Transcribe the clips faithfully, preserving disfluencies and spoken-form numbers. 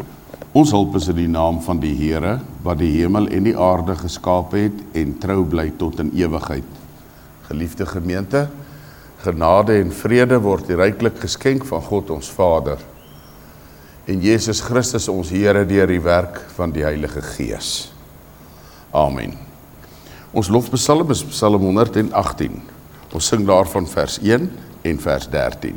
Ons hulp is in die naam van die Here, wat die hemel en die aarde geskaap het en trou bly tot in ewigheid. Geliefde gemeente, genade en vrede word ryklik geskenk van God ons Vader en Jesus Christus ons Here deur die werk van die Heilige Gees. Amen. Ons lofpsalm is Psalm honderd en agttien. Ons sing daarvan vers een en vers dertien.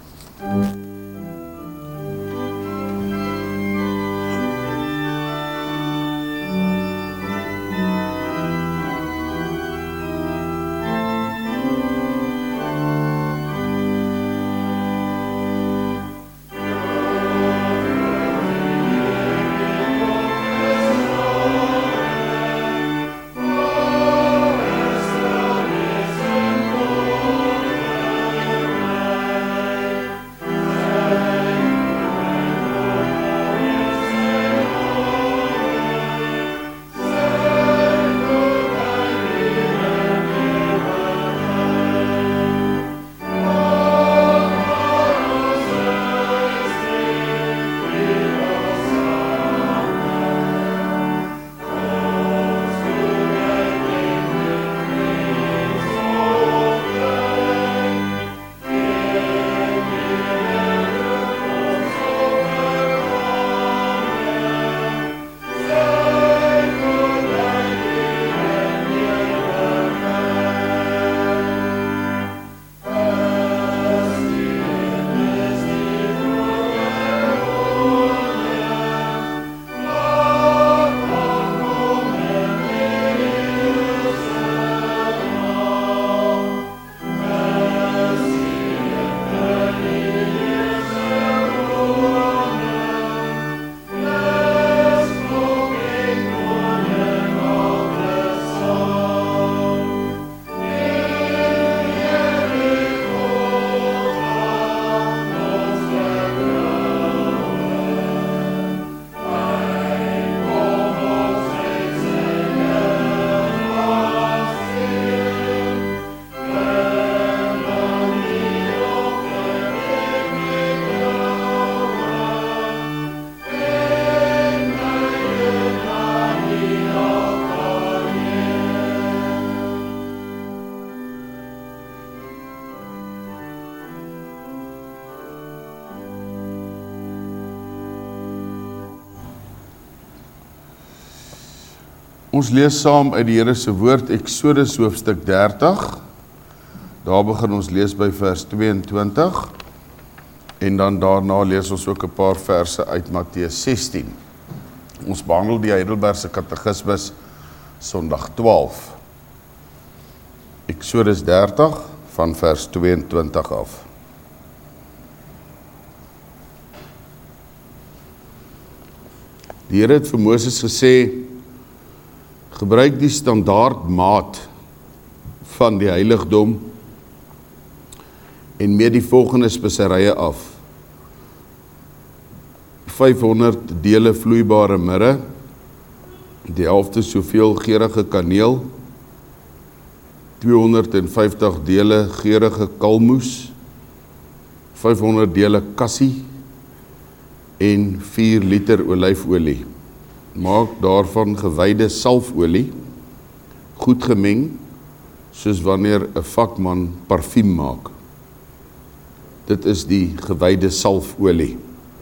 Ons lees saam uit die Here se woord, Eksodus hoofstuk dertig. Daar begin ons lees by vers tweeëntwintig. En dan daarna lees ons ook 'n paar verse uit Matteus sestien. Ons behandel die Heidelbergse Katekismus Sondag twaalf. Eksodus dertig van vers tweeëntwintig af. Die Here het vir Moses gesê: gebruik die standaard maat van die heiligdom en meet die volgende speserye af. vyfhonderd dele vloeibare mirre, die helfte soveel geurende kaneel, tweehonderdvyftig dele geurende kalmoes, vyfhonderd dele kassie en vier liter olyfolie. Maak daarvan gewyde salfolie, goed gemeng, soos wanneer 'n vakman parfuum maak. Dit is die gewyde salfolie.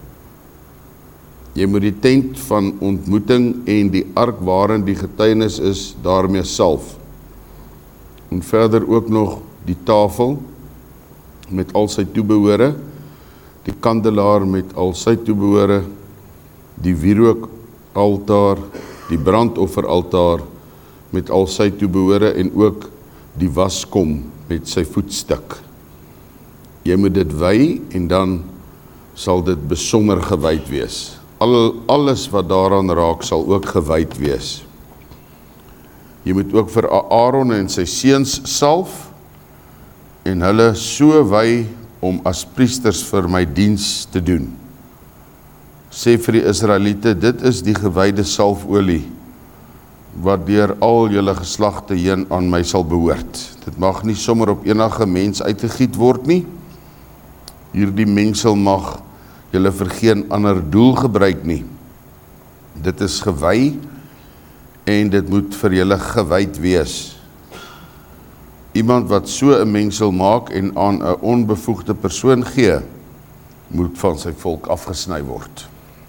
Jy moet die tent van ontmoeting en die ark waarin die getuienis is, daarmee salf. En verder ook nog die tafel met al sy toebehore, die kandelaar met al sy toebehore, die wierook altaar, die brandofferaltaar met al sy toebehore en ook die waskom met sy voetstuk. Jy moet dit wy en dan sal dit besonder gewyd wees. Al, alles wat daaraan raak sal ook gewyd wees. Jy moet ook vir Aaron en sy seuns salf en hulle so wy om as priesters vir my diens te doen. Sê vir die Israeliete, dit is die gewyde salfolie wat deur al julle geslagte heen aan my sal behoort. Dit mag nie sommer op enige mens uitgegiet word nie. Hierdie mengsel mag julle vir geen ander doel gebruik nie. Dit is gewy en dit moet vir julle gewyd wees. Iemand wat so 'n mengsel maak en aan 'n onbevoegde persoon gee, moet van sy volk afgesny word.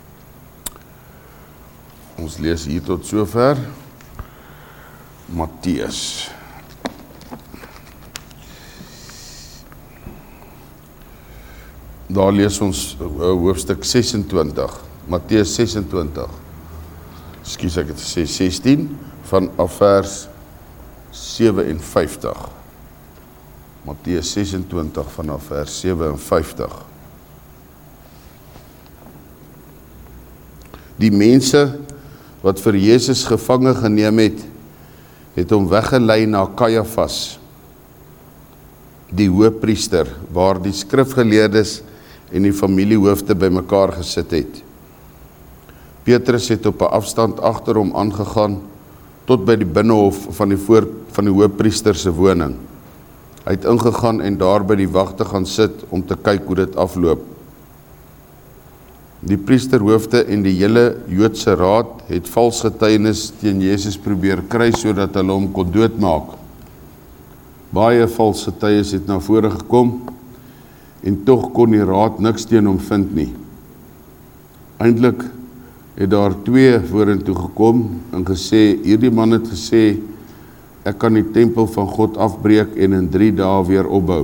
Ons lees hier tot sover Matteus. Daar lees ons hoofstuk sesentwintig, Matteus sesentwintig. Ekskuus, ek het gesê sestien, vanaf vers sewe-en-vyftig. Matteus sesentwintig vanaf vers sewe-en-vyftig. Die mense wat vir Jesus gevange geneem het, het hom weggelei na Kajafas, die hoëpriester, waar die skrifgeleerdes en die familiehoofde bymekaar gesit het. Petrus het op 'n afstand agter hom aangegaan, tot by die binnehof van die, voor, van die hoëpriester se woning. Hy het ingegaan en daar by die wagte gaan sit, om te kyk hoe dit afloop. Die priesterhoofde en die hele Joodse raad het vals getuienis teen Jesus probeer kry, sodat hulle hom kon doodmaak. Baie vals getuies het na vore gekom, en tog kon die raad niks teen hom vind nie. Eindelik het daar twee vorentoe gekom en gesê, hierdie man het gesê, ek kan die tempel van God afbreek en in drie dae weer opbou.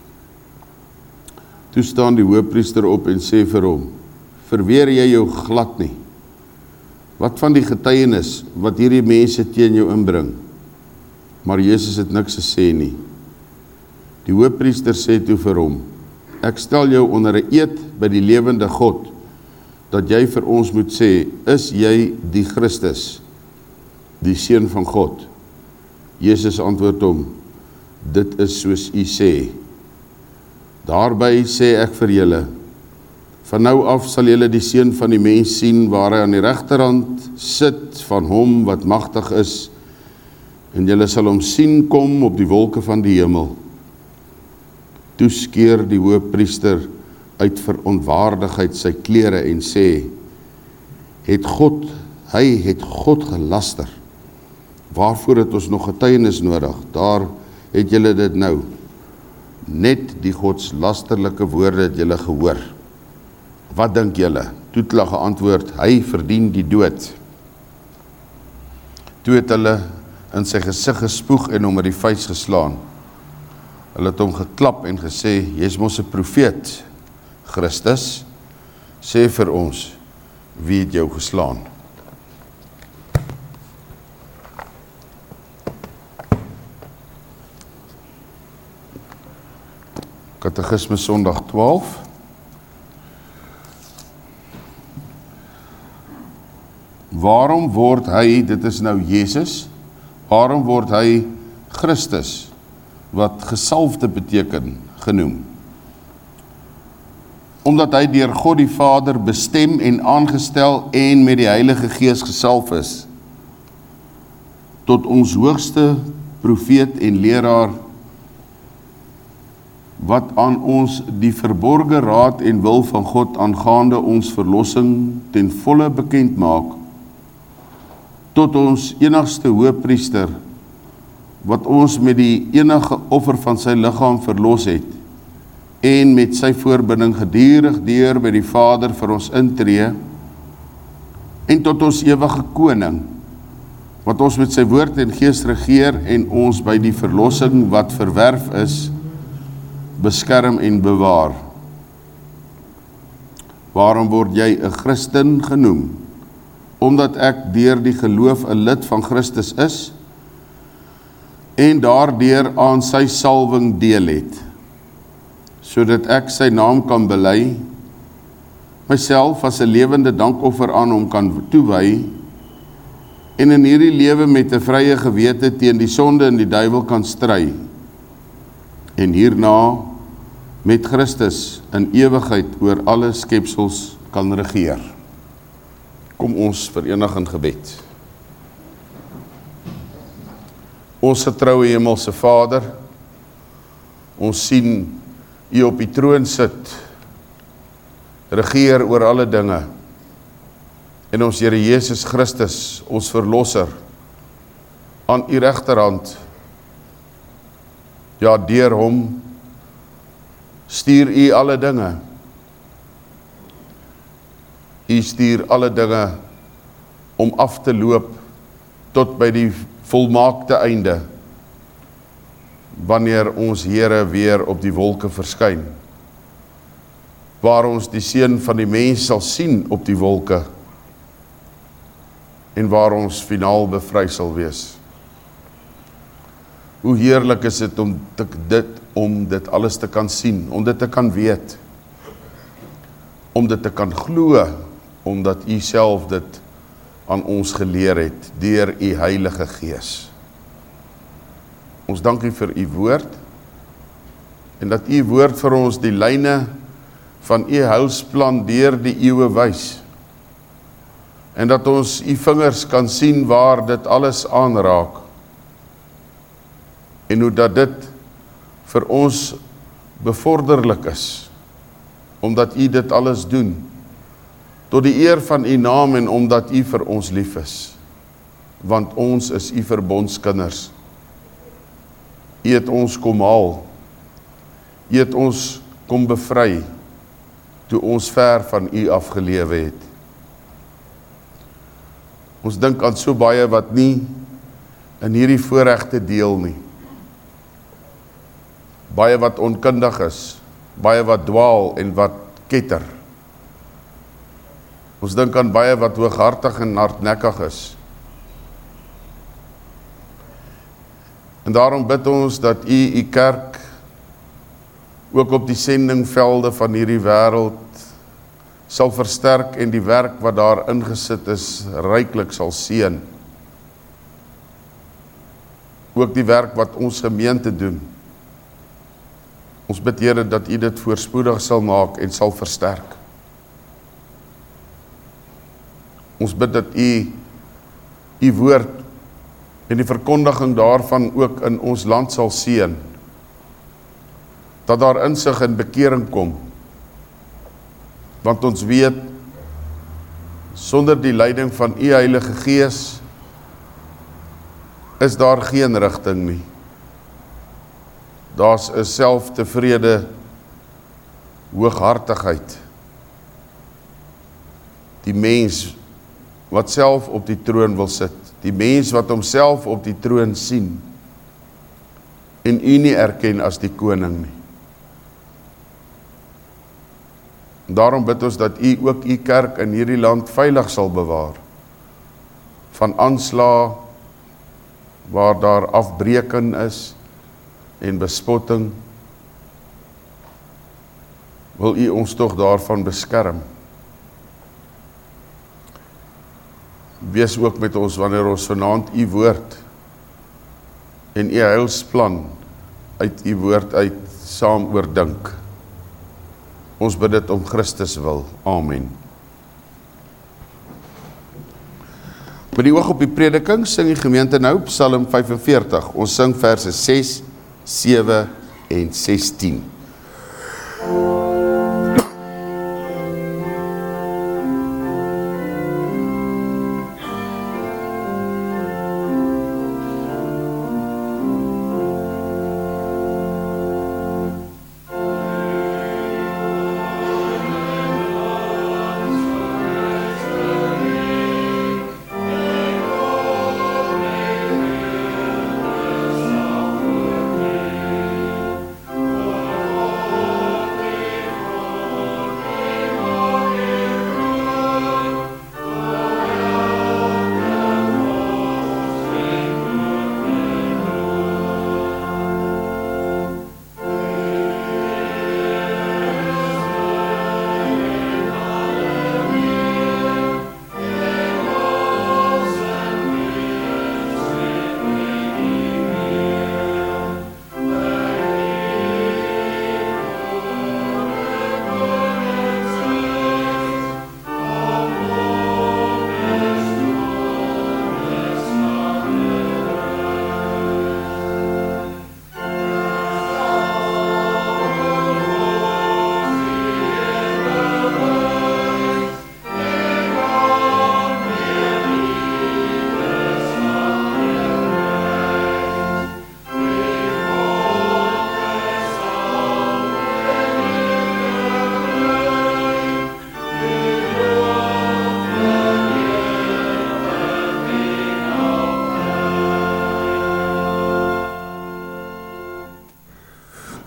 Toe staan die hoëpriester op en sê vir hom, verweer jy jou glad nie? Wat van die getuienis wat hierdie mense teen jou inbring? Maar Jesus het niks gesê nie. Die hoëpriester sê toe vir hom, ek stel jou onder 'n eed by die lewende God, dat jy vir ons moet sê, is jy die Christus, die Seun van God? Jesus antwoord hom, dit is soos u sê. Daarby sê ek vir julle, van nou af sal julle die Seun van die mens sien, waar hy aan die regterhand sit van hom wat magtig is, en julle sal hom sien kom op die wolke van die hemel. Toe skeer die hoëpriester uit verontwaardigheid sy klere en sê, het God, hy het God gelaster. Waarvoor het ons nog getuienis nodig? Daar het julle dit nou. Net die godslasterlike woorde het julle gehoor. Wat dink julle? Toe het hulle geantwoord, hy verdien die dood. Toe het hulle in sy gesig gespoeg en hom met die vuis geslaan. Hulle het hom geklap en gesê, jy is mos 'n profeet, Christus, sê vir ons, wie het jou geslaan? Katekisme Sondag twaalf. Waarom word hy, dit is nou Jesus, waarom word hy Christus, wat gesalfde beteken, genoem? Omdat hy deur God die Vader bestem en aangestel en met die Heilige Gees gesalf is, tot ons hoogste profeet en leraar, wat aan ons die verborge raad en wil van God aangaande ons verlossing ten volle bekend maak, tot ons enigste hoëpriester, wat ons met die enige offer van sy liggaam verlos het, en met sy voorbinding gedurig deur by die Vader vir ons intree, en tot ons ewige koning, wat ons met sy woord en gees regeer, en ons by die verlossing wat verwerf is, beskerm en bewaar. Waarom word jy 'n Christen genoem? Omdat ek deur die geloof 'n lid van Christus is, en daardeur aan sy salwing deel het, sodat ek sy naam kan bely, myself as 'n lewende dankoffer aan hom kan toewy, en in hierdie lewe met 'n vrye gewete teen die sonde en die duiwel kan stry, en hierna met Christus in ewigheid oor alle skepsels kan regeer. Kom ons verenig in gebed. Ons getroue hemelse Vader, ons sien U op die troon sit, regeer oor alle dinge, en ons Here Jesus Christus, ons verlosser, aan u regterhand, ja, deur hom, stuur u alle dinge. U stuur alle dinge om af te loop tot by die volmaakte einde, wanneer ons Here weer op die wolke verskyn, waar ons die Seun van die mens sal sien op die wolke, en waar ons finaal bevry sal wees. Hoe heerlik is dit om te, dit om dit alles te kan sien, om dit te kan weet, om dit te kan glo, omdat u self dit aan ons geleer het, deur u Heilige Gees. Ons dank u vir u woord, en dat u woord vir ons die lyne van u heilsplan deur die eeue wys, en dat ons u vingers kan sien waar dit alles aanraak, en hoe dat dit vir ons bevorderlik is, omdat u dit alles doen, tot die eer van u naam en omdat u vir ons lief is, want ons is u verbondskinders. U het ons kom haal, u het ons kom bevry, toe ons ver van u afgelewe het. Ons dink aan so baie wat nie in hierdie voorregte deel nie. Baie wat onkundig is, baie wat dwaal en wat ketter. Ons dink aan baie wat hooghartig en hardnekkig is. En daarom bid ons dat u u kerk ook op die sendingvelde van hierdie wêreld sal versterk en die werk wat daar ingesit is ryklik sal seën. Ook die werk wat ons gemeente doen. Ons bid Here dat u dit voorspoedig sal maak en sal versterk. Ons bid dat u u woord en die verkondiging daarvan ook in ons land sal seën. Dat daar insig en bekering kom. Want ons weet, sonder die leiding van u Heilige Gees, is daar geen rigting nie. Daar's 'n selftevrede hooghartigheid. Die mens wat self op die troon wil sit, die mens wat homself op die troon sien, en u nie erken as die koning nie. Daarom bid ons dat u ook u kerk in hierdie land veilig sal bewaar, van aanslae, waar daar afbreken is, en bespotting, wil u ons tog daarvan beskerm. Wees ook met ons wanneer ons vanaand u woord en u heilsplan uit u woord uit saam oordink. Ons bid dit om Christus wil. Amen. Met die oog op die prediking sing die gemeente nou Psalm vyfenveertig. Ons sing verse ses, sewe en sestien.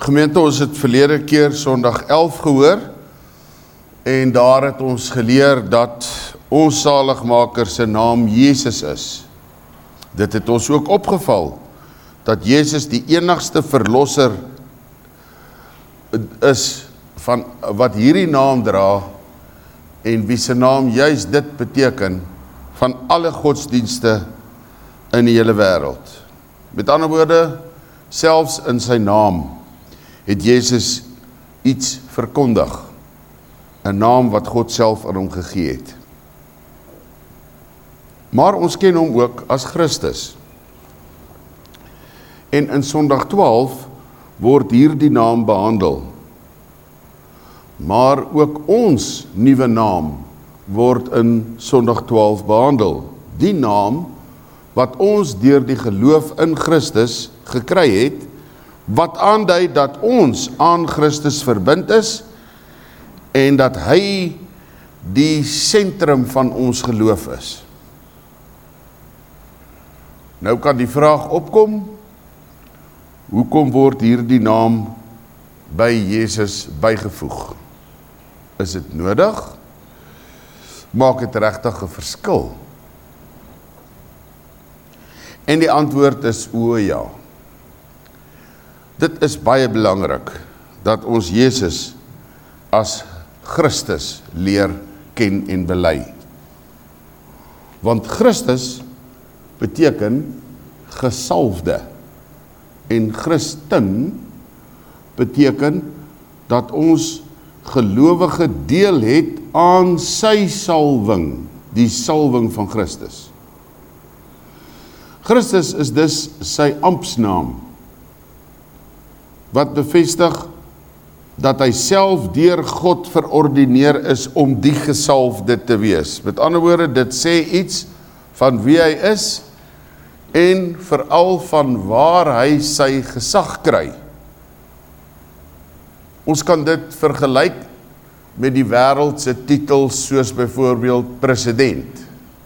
Gemeente, ons het verlede keer Sondag elf gehoor en daar het ons geleer dat ons saligmaker se naam Jesus is. Dit het ons ook opgeval dat Jesus die enigste verlosser is van wat hierdie naam dra en wie se naam juist dit beteken van alle godsdienste in die hele wêreld. Met ander woorde, selfs in sy naam het Jesus iets verkondig, 'n naam wat God self aan hom gegee het. Maar ons ken hom ook as Christus. En in Sondag twaalf word hierdie naam behandel. Maar ook ons nuwe naam word in Sondag twaalf behandel. Die naam wat ons deur die geloof in Christus gekry het, wat aandui dat ons aan Christus verbind is en dat hy die sentrum van ons geloof is. Nou kan die vraag opkom, hoekom word hierdie naam by Jesus bygevoeg? Is dit nodig? Maak dit regtig 'n verskil? En die antwoord is o ja. Dit is baie belangrik dat ons Jesus as Christus leer ken en bely. Want Christus beteken gesalfde en Christen beteken dat ons gelowige deel het aan sy salwing, die salwing van Christus. Christus is dus sy amptsnaam, wat bevestig dat hy self deur God verordineer is om die gesalfde te wees. Met ander woorde, dit sê iets van wie hy is en veral van waar hy sy gesag kry. Ons kan dit vergelyk met die wêreldse titels soos byvoorbeeld president.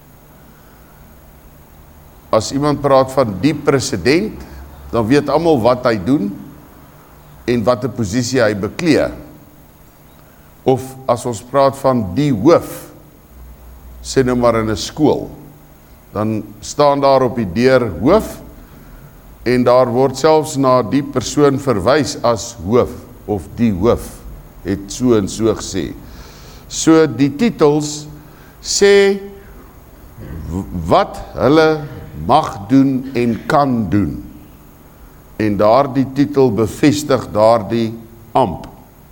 As iemand praat van die president, dan weet almal wat hy doen en wat 'n posisie hy beklee. Of as ons praat van die hoof, sê nou maar in 'n skool, dan staan daar op die deur hoof en daar word selfs na die persoon verwys as hoof of die hoof het so en so gesê. So die titels sê wat hulle mag doen en kan doen. En daardie titel bevestig daardie amp.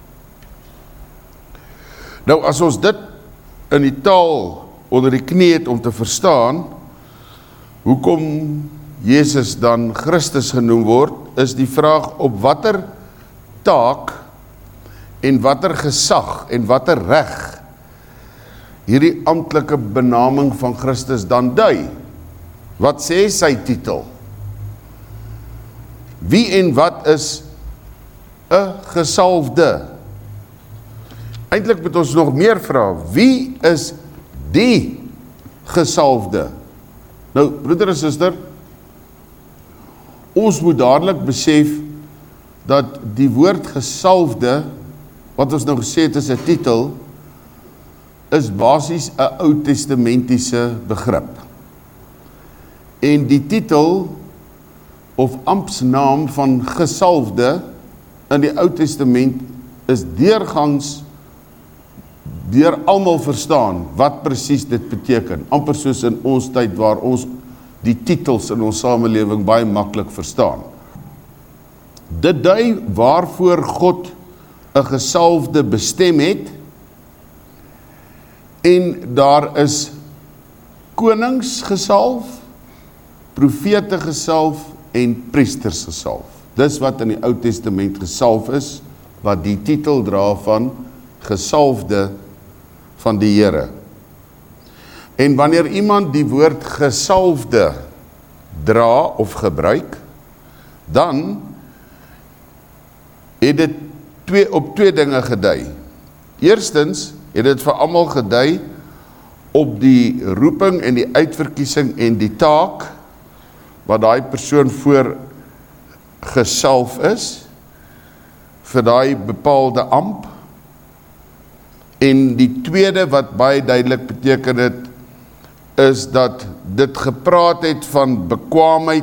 Nou as ons dit in die taal onder die knie het om te verstaan, hoekom Jesus dan Christus genoem word, is die vraag op watter taak en watter gesag en watter reg hierdie amptelike benaming van Christus dan dui. Wat sê sy titel? Wie en wat is 'n gesalfde? Eintlik moet ons nog meer vra, wie is die gesalfde? Nou, broeder en suster, ons moet dadelik besef dat die woord gesalfde, wat ons nou gesê het is 'n titel, is basies 'n Ou Testamentiese begrip. En die titel of amptsnaam van gesalfde in die Ou Testament is deurgangs deur almal verstaan wat presies dit beteken. Amper soos in ons tyd waar ons die titels in ons samelewing baie maklik verstaan. Dit dui waarvoor God 'n gesalfde bestem het en daar is konings gesalf, profete gesalf en priesters gesalf. Dis wat in die Ou Testament gesalf is, wat die titel dra van gesalfde van die Here. En wanneer iemand die woord gesalfde dra of gebruik, dan het dit twee, op twee dinge gedui. Eerstens het dit vir almal gedui op die roeping en die uitverkiesing en die taak wat daai persoon voor gesalf is. vir daai bepaalde amp. En die tweede wat baie duidelik beteken het, is dat dit gepraat het van bekwaamheid,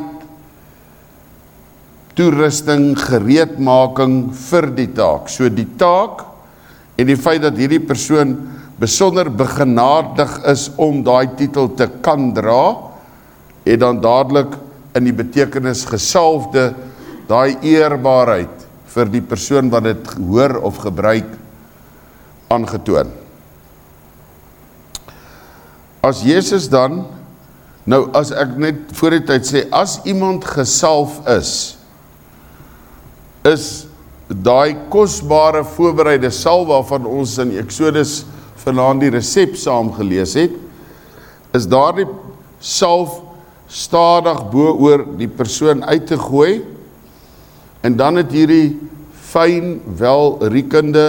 toerusting, gereedmaking vir die taak. So die taak en die feit dat hierdie persoon besonder begenadig is om daai titel te kan dra, het dan dadelik in die betekenis gesalfde, daai eerbaarheid vir die persoon wat dit hoor of gebruik aangetoon. As Jesus dan, nou as ek net voor die tyd sê, as iemand gesalf is, is daai kosbare voorbereide salf waarvan ons in Exodus vanaand die resep saam gelees het, is daardie salf stadig bo oor die persoon uit te gooi, en dan het hierdie fyn, welriekende,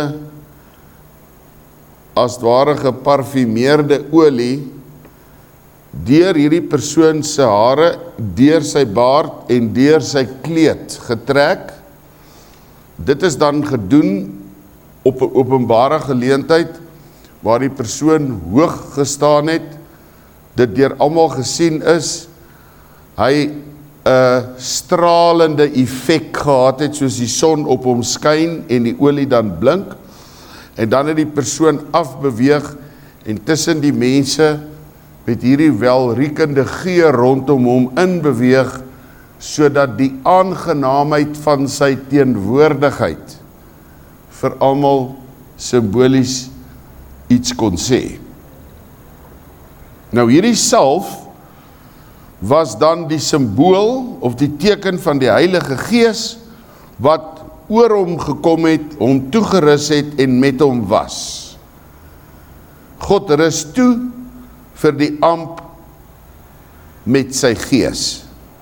as ware geparfumeerde olie, deur hierdie persoon se hare, deur sy baard en deur sy kleed getrek. Dit is dan gedoen op 'n openbare geleentheid, waar die persoon hoog gestaan het, dit deur almal gesien is, hy 'n stralende effek gehad het, soos die son op hom skyn en die olie dan blink, en dan het die persoon afbeweeg, en tussen die mense, met hierdie welriekende geur rondom hom inbeweeg, sodat die aangenaamheid van sy teenwoordigheid vir almal simbolies iets kon sê. Nou hierdie salf was dan die simbool of die teken van die Heilige Gees wat oor hom gekom het, hom toegerus het en met hom was. God rus toe vir die amp met sy gees.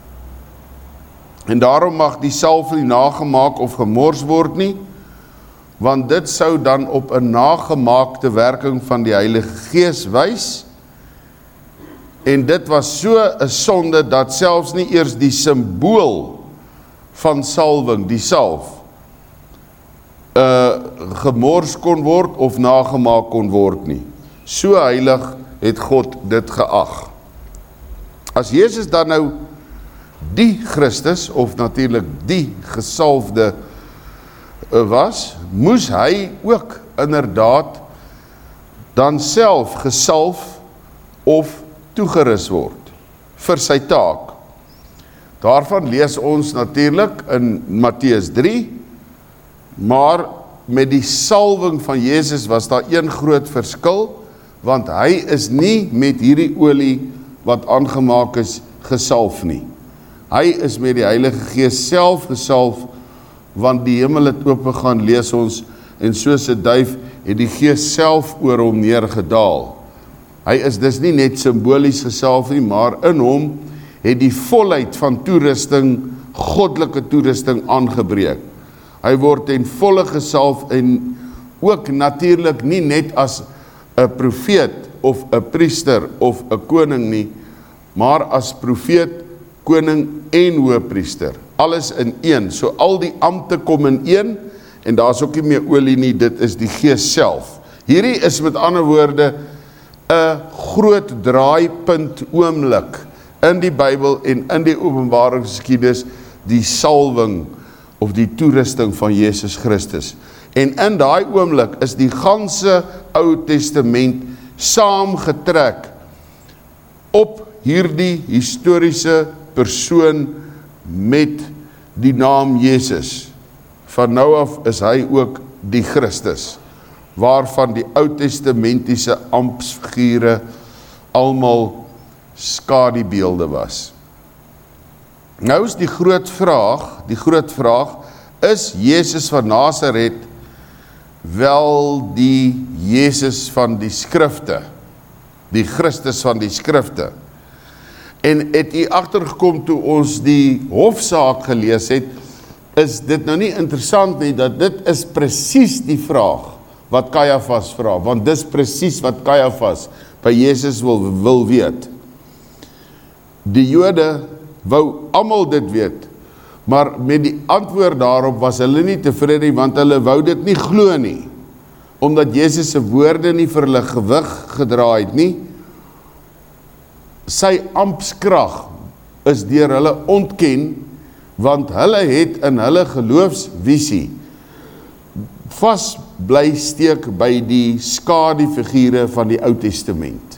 En daarom mag die salf nie nagemaak of gemors word nie, want dit sou dan op 'n nagemaakte werking van die Heilige Gees wys, en dit was so 'n sonde dat selfs nie eers die simbool van salwing, die salf, uh, gemors kon word of nagemaak kon word nie. So heilig het God dit geag. As Jesus dan nou die Christus, of natuurlik die gesalfde was, moes hy ook inderdaad dan self gesalf of toegerus word vir sy taak. Daarvan lees ons natuurlik in Matteus drie, maar met die salwing van Jesus was daar een groot verskil, want hy is nie met hierdie olie wat aangemaak is gesalf nie. Hy is met die Heilige Gees self gesalf, want die hemel het oopgegaan, lees ons, en soos 'n duif het die Gees self oor hom neergedaal. Hy is dus nie net simbolies gesalf nie, maar in hom het die volheid van toerusting, goddelike toerusting aangebreek. Hy word ten volle gesalf en ook natuurlik nie net as 'n profeet of 'n priester of 'n koning nie, maar as profeet, koning en hoëpriester. Alles in een. So al die ampte kom in een, en daar is ook nie meer olie nie, dit is die Gees self. Hierdie is met ander woorde 'n groot draaipunt oomblik in die Bybel en in die openbaringsgeskiedenis, die salwing of die toerusting van Jesus Christus. En in daai oomblik is die ganse Ou Testament saamgetrek op hierdie historiese persoon met die naam Jesus. Van nou af is hy ook die Christus, waarvan die Oud-testamentiese ampsfigure almal skadubeelde was. Nou is die groot vraag, die groot vraag, is Jesus van Nasaret wel die Jesus van die skrifte, die Christus van die skrifte? En het u agtergekom toe ons die hofsaak gelees het, is dit nou nie interessant nie, dat dit is presies die vraag wat Kajafas vra, want dis presies wat Kajafas by Jesus wil, wil weet. Die Jode wou almal dit weet, Maar met die antwoord daarop was hulle nie tevrede, want hulle wou dit nie glo nie, omdat Jezus se woorde nie vir hulle gewig gedra het nie. Sy amptskrag is deur hulle ontken, want hulle het in hulle geloofsvisie vas bly steek by die skadufigure van die Ou Testament.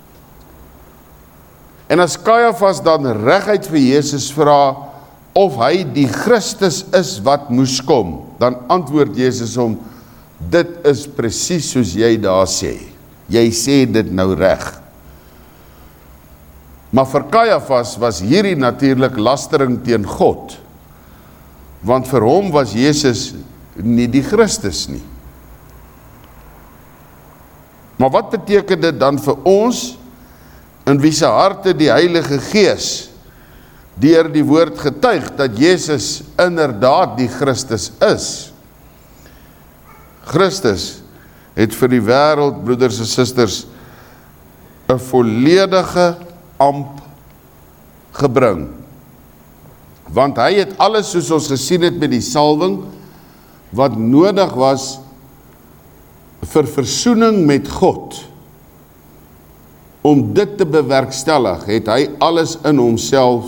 En as Kajafas dan reguit vir Jesus vra of hy die Christus is wat moes kom, dan antwoord Jesus hom, dit is presies soos jy daar sê. Jy sê dit nou reg. Maar vir Kajafas was hierdie natuurlik lastering teen God, want vir hom was Jesus nie die Christus nie. Maar wat beteken dit dan vir ons, in wie se harte die Heilige Gees deur die woord getuig, dat Jezus inderdaad die Christus is? Christus het vir die wêreld, broeders en susters, 'n volledige amp gebring. Want hy het alles, soos ons gesien het met die salwing, wat nodig was vir versoening met God, om dit te bewerkstellig, het hy alles in homself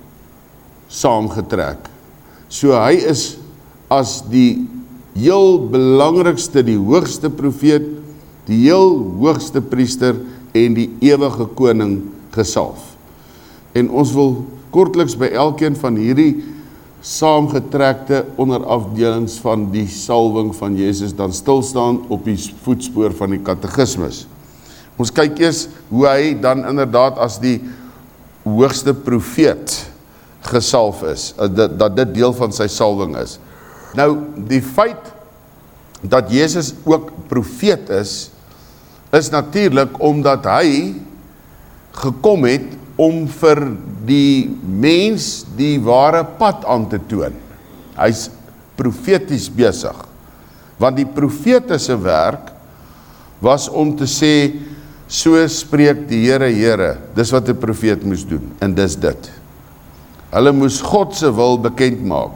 saamgetrek. So hy is as die heel belangrikste, die hoogste profeet, die heel hoogste priester en die ewige koning gesalf. En ons wil kortliks by elkeen van hierdie saamgetrekte onderafdelings van die salwing van Jezus dan stilstaan op die voetspoor van die katekismus. Ons kyk eers hoe hy dan inderdaad as die hoogste profeet gesalf is, dat, dat dit deel van sy salwing is. Nou, die feit dat Jezus ook profeet is, is natuurlik omdat hy gekom het om vir die mens die ware pad aan te toon. Hy is profeties besig. Want die profete se werk was om te sê, so spreek die Here, Here. Dis wat 'n profeet moes doen, en dis dit. Hulle moes God se wil bekend maak.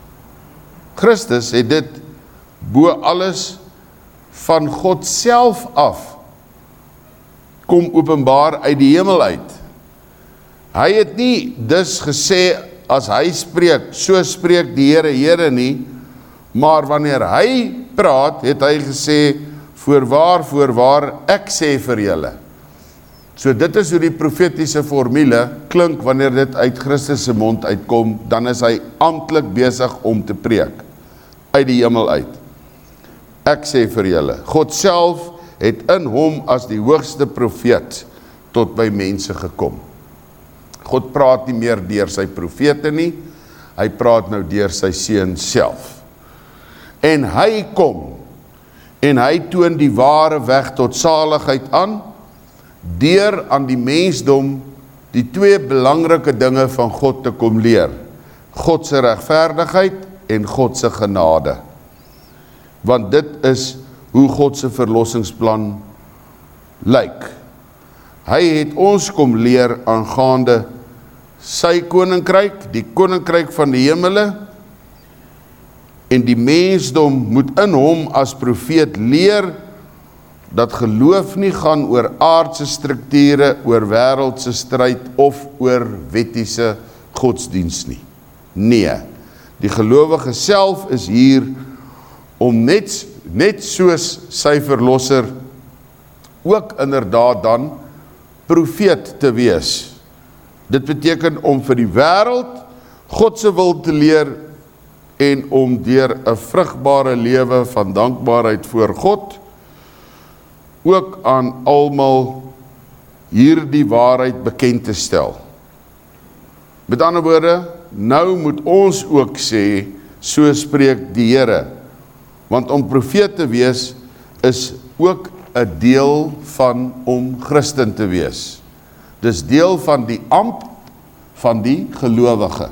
Christus het dit bo alles van God self af kom openbaar uit die hemel uit. Hy het nie dus gesê, as hy spreek, so spreek die Here, Here nie, maar wanneer hy praat, het hy gesê, voorwaar, voorwaar, ek sê vir julle. So dit is hoe die profetiese formule klink wanneer dit uit Christus se mond uitkom, dan is hy amptelik besig om te preek, uit die hemel uit. Ek sê vir julle, God self het in hom as die hoogste profeet tot by mense gekom. God praat nie meer deur sy profete nie, hy praat nou deur sy seun self. En hy kom, en hy toon die ware weg tot saligheid aan, deur aan die mensdom die twee belangrike dinge van God te kom leer. God se regverdigheid en God se genade. Want dit is hoe God se verlossingsplan lyk. Hy het ons kom leer aangaande sy koninkryk, die koninkryk van die hemele, en die mensdom moet in hom as profeet leer dat geloof nie gaan oor aardse strukture, oor wêreldse stryd of oor wettiese godsdienst nie. Nee, die gelowige self is hier om net, net soos sy verlosser ook inderdaad dan profeet te wees. Dit beteken om vir die wêreld God se wil te leer en om deur 'n vrugbare lewe van dankbaarheid voor God ook aan almal hierdie waarheid bekend te stel. Met ander woorde, nou moet ons ook sê, so spreek die Here, want om profeet te wees is ook 'n deel van om Christen te wees. Dis deel van die ampt van die gelowige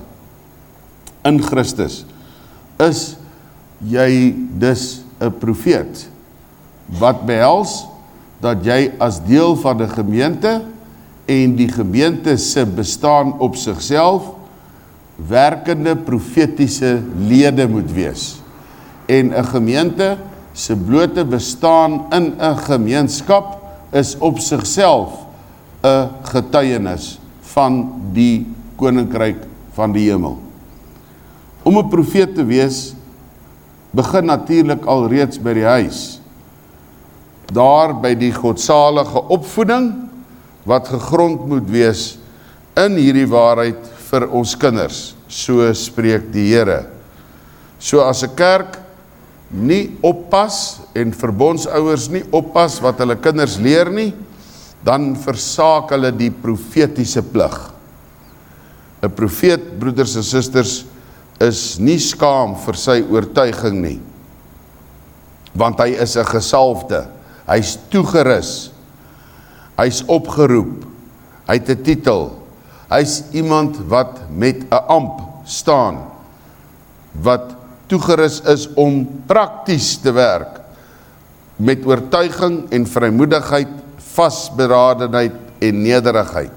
in Christus. Is jy dus 'n profeet, wat behels dat jy as deel van 'n gemeente en die gemeente se bestaan op sigself werkende profetiese lede moet wees. En 'n gemeente se blote bestaan in 'n gemeenskap is op sigself 'n getuienis van die koninkryk van die hemel. Om 'n profeet te wees, begin natuurlik alreeds by die huis. Daar by die godsalige opvoeding, wat gegrond moet wees in hierdie waarheid vir ons kinders, so spreek die Here. So as 'n kerk nie oppas en verbondsouers nie oppas wat hulle kinders leer nie, dan versaak hulle die profetiese plig. 'n Profeet, broeders en susters, is nie skaam vir sy oortuiging nie, want hy is 'n gesalfde, hy's toegerus, hy's opgeroep, hy het 'n titel, hy's iemand wat met 'n amp staan, wat toegerus is om prakties te werk, met oortuiging en vrymoedigheid, vasberadenheid en nederigheid.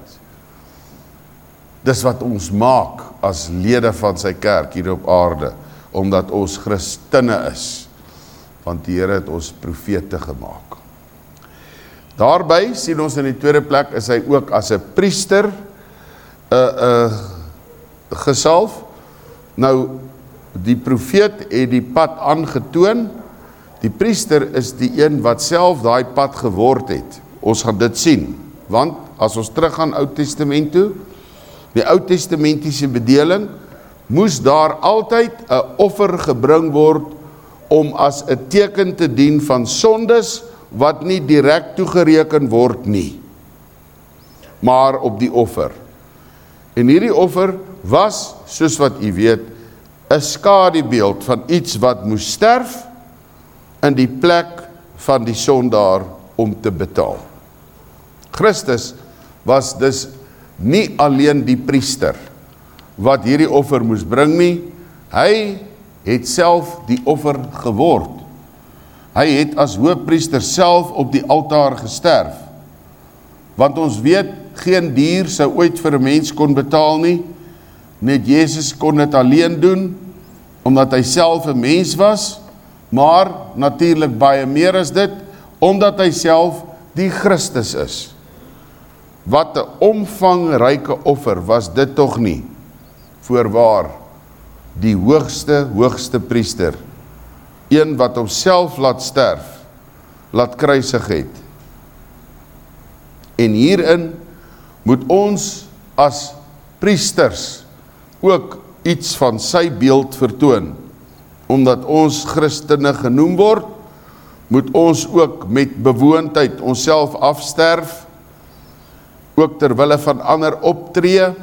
Dis wat ons maak as lede van sy kerk hier op aarde, omdat ons Christene is, want die Here het ons profete gemaak. Daarby sien ons in die tweede plek, is hy ook as 'n priester uh, uh, gesalf. Nou, die profeet het die pad aangetoon, die priester is die een wat self daai pad geword het. Ons gaan dit sien, want as ons terug gaan Ou Testament toe, die Ou Testamentiese bedeling, moes daar altyd 'n offer gebring word om as 'n teken te dien van sondes wat nie direk toegereken word nie, maar op die offer. En hierdie offer was, soos wat u weet, 'n skadubeeld van iets wat moes sterf in die plek van die sondaar om te betaal. Christus was dus nie alleen die priester wat hierdie offer moes bring nie, hy het self die offer geword. Hy het as hoëpriester self op die altaar gesterf. Want ons weet, geen dier sou ooit vir 'n mens kon betaal nie, net Jesus kon dit alleen doen, omdat hy self 'n mens was, maar natuurlik baie meer as dit, omdat hy self die Christus is. Wat 'n omvangryke offer was dit tog nie, voorwaar, die hoogste, hoogste priester, een wat homself laat sterf, laat kruisig het. En hierin moet ons as priesters ook iets van sy beeld vertoon. Omdat ons Christene genoem word, moet ons ook met bewoondheid onsself afsterf, ook terwille van ander optree.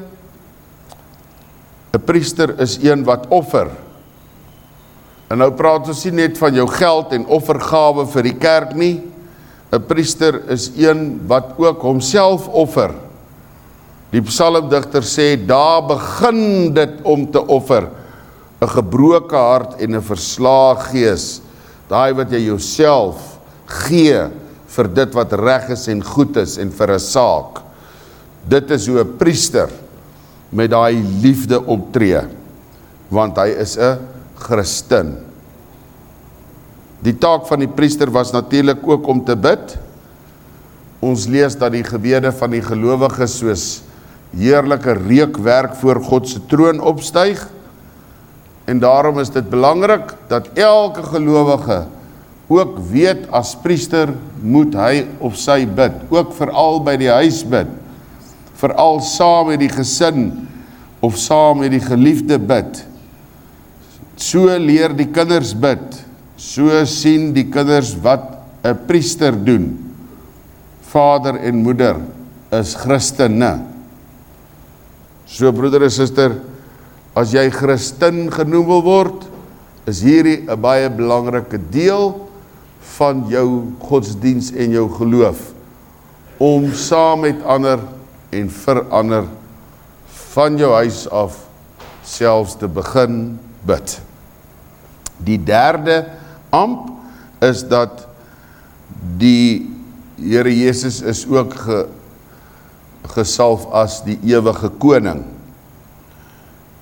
'n Priester is een wat offer. En nou praat ons nie net van jou geld en offergawe vir die kerk nie. 'n Priester is een wat ook homself offer. Die psalmdigter sê, daar begin dit om te offer, 'n gebroke hart en 'n verslae gees, daai wat jy jouself gee vir dit wat reg is en goed is en vir 'n saak. Dit is hoe 'n priester met daai liefde optree, want hy is 'n Christen. Die taak van die priester was natuurlik ook om te bid. Ons lees dat die gebede van die gelowiges soos heerlike reukwerk voor God se troon opstyg, en daarom is dit belangrik dat elke gelowige ook weet as priester moet hy of sy bid, ook veral by die huis bid, veral saam met die gesin of saam met die geliefde bid. So leer die kinders bid, so sien die kinders wat 'n priester doen. Vader en moeder is Christene. So broeder en suster, as jy Christen genoem wil word, is hierdie 'n baie belangrike deel van jou godsdiens en jou geloof, om saam met ander en vir ander van jou huis af selfs te begin bid. Die derde amp is dat die Here Jesus is ook ge, gesalf as die ewige koning.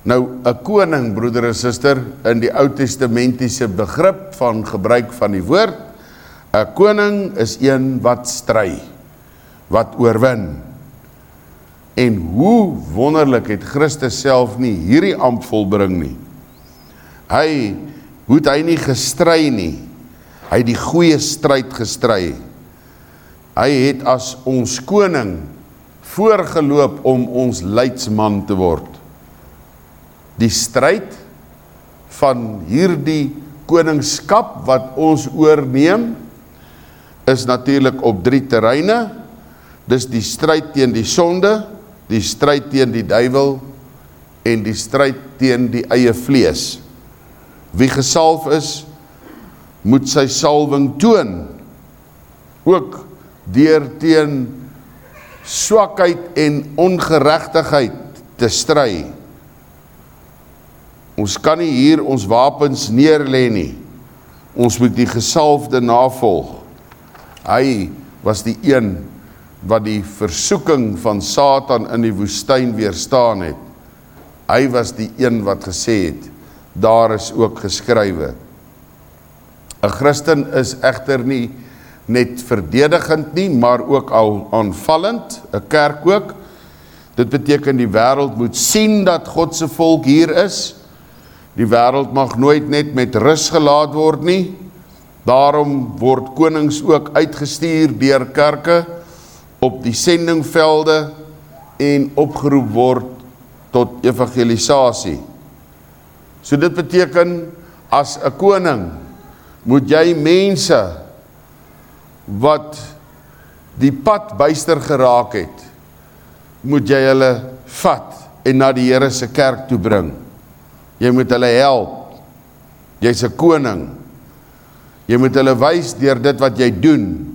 Nou, 'n koning, broeder en suster, in die Ou Testamentiese begrip van gebruik van die woord, 'n koning is een wat stry, wat oorwin. En hoe wonderlik het Christus self nie hierdie ampt volbring nie. Hy, hoe het hy nie gestry nie, hy het die goeie stryd gestry. Hy het as ons koning voorgeloop om ons leidsman te word. Die stryd van hierdie koningskap wat ons oorneem, is natuurlik op drie terreine. Dis die stryd teen die sonde, die stryd teen die duiwel en die stryd teen die eie vlees. Wie gesalf is, moet sy salwing toon, ook deur teen swakheid en ongeregtigheid te stry. Ons kan nie hier ons wapens neerlê nie. Ons moet die gesalfde navolg. Hy was die een wat die versoeking van Satan in die woestyn weerstaan het. Hy was die een wat gesê het, daar is ook geskrywe. 'n Christen is egter nie net verdedigend nie, maar ook al aanvallend, 'n kerk ook. Dit beteken die wêreld moet sien dat God se volk hier is. Die wêreld mag nooit net met rus gelaat word nie. Daarom word konings ook uitgestuur deur kerke op die sendingvelde en opgeroep word tot evangelisasie. So dit beteken, as 'n koning, moet jy mense wat die pad byster geraak het, moet jy hulle vat en na die Here se kerk toe bring. Jy moet hulle help. Jy's 'n koning. Jy moet hulle wys deur dit wat jy doen.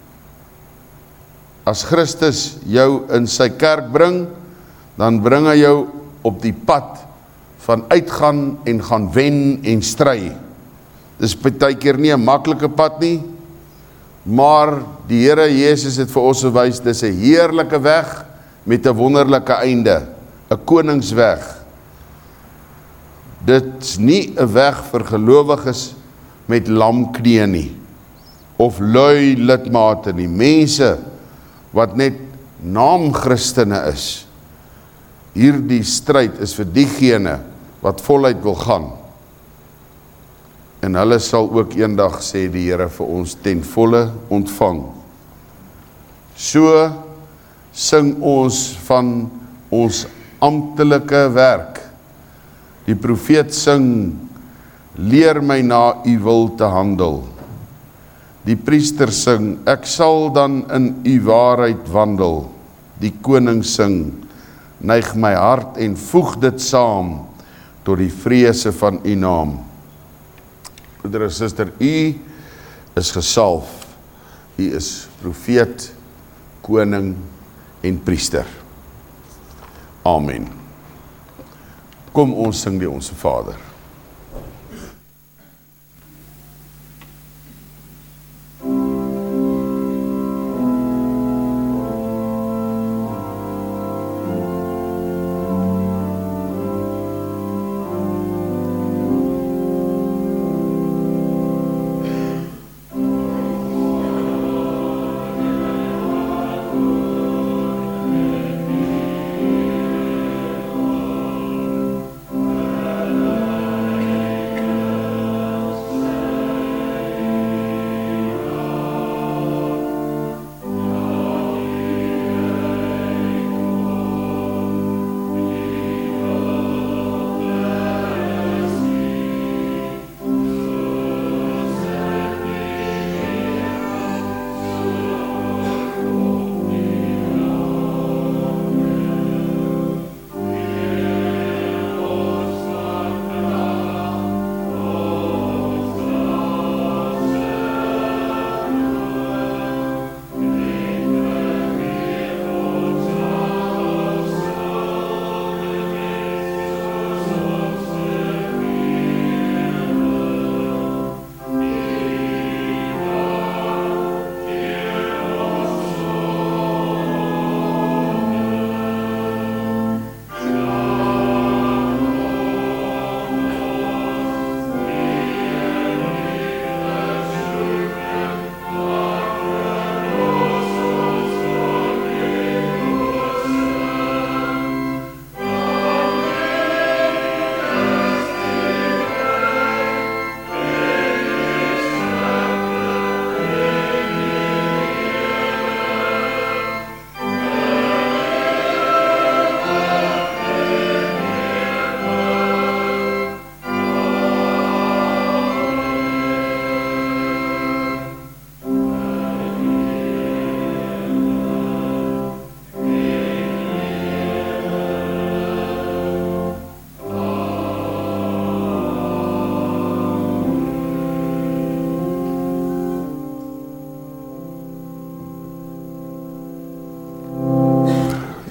As Christus jou in sy kerk bring, dan bring hy jou op die pad van uitgaan en gaan wen en stry. Dis partykeer nie 'n maklike pad nie, maar die Here Jesus het vir ons gewys, dis 'n heerlike weg met 'n wonderlike einde, 'n koningsweg. Dit is nie 'n weg vir gelowiges met lam knieë nie, of lui lidmate nie, mense wat net naamchristene is. Hierdie stryd is vir diegene wat voluit wil gaan. En hulle sal ook eendag, sê die Here, vir ons ten volle ontvang. So sing ons van ons amptelike werk. Die profeet sing, leer my na u wil te handel. Die priester sing, ek sal dan in u waarheid wandel. Die koning sing, neig my hart en voeg dit saam tot die vrese van u naam. Broeder en suster, u is gesalf. U is profeet, koning en priester. Amen. Kom ons sing die Onse Vader.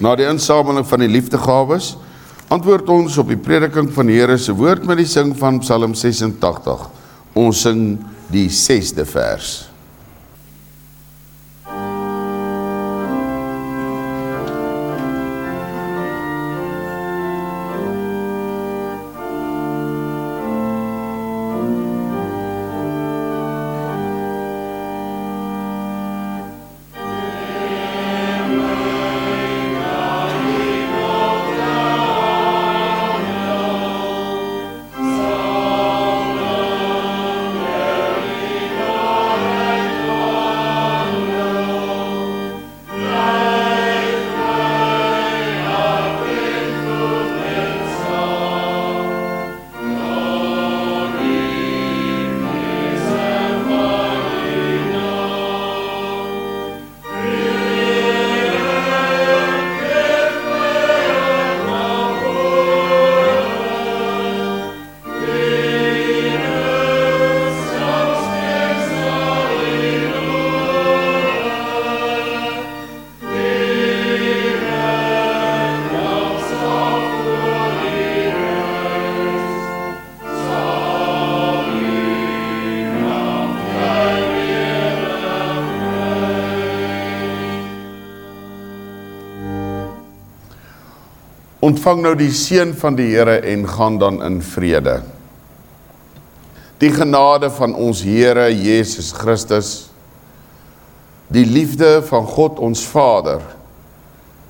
Na die insameling van die liefdegawes, antwoord ons op die prediking van die Here se woord met die sing van Psalm sesentagtig. Ons sing die sesde vers. Ontvang nou die seën van die Here en gaan dan in vrede. Die genade van ons Here Jesus Christus, die liefde van God ons Vader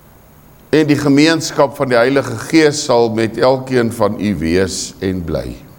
en die gemeenskap van die Heilige Gees sal met elkeen van u wees en bly.